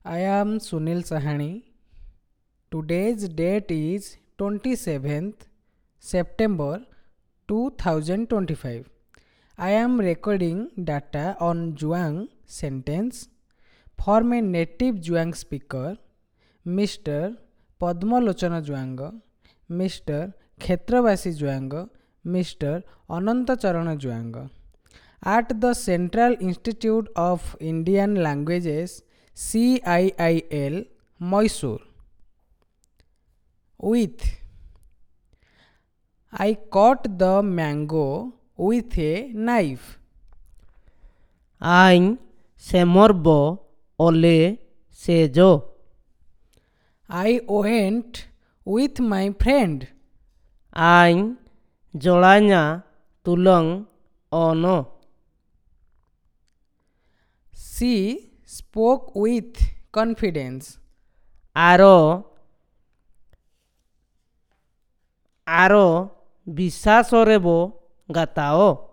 I am Sunil Sahani. Today's date is 27th September 2025. I am recording data on Zhuang sentence from a native Zhuang speaker, Mr. Padmalochana Zhuang, Mr. Khetravasi Zhuang, Mr. Anantacharana Zhuang, at the Central Institute of Indian Languages CIIL, Mysore. With I cut the mango with a knife. Anh se morbo ole sejo. I went with my friend. Anh jolanya tulang ono. She spoke with confidence. Aro ବିଶ୍ୱାସରେ ବୋ ଗାତାଓ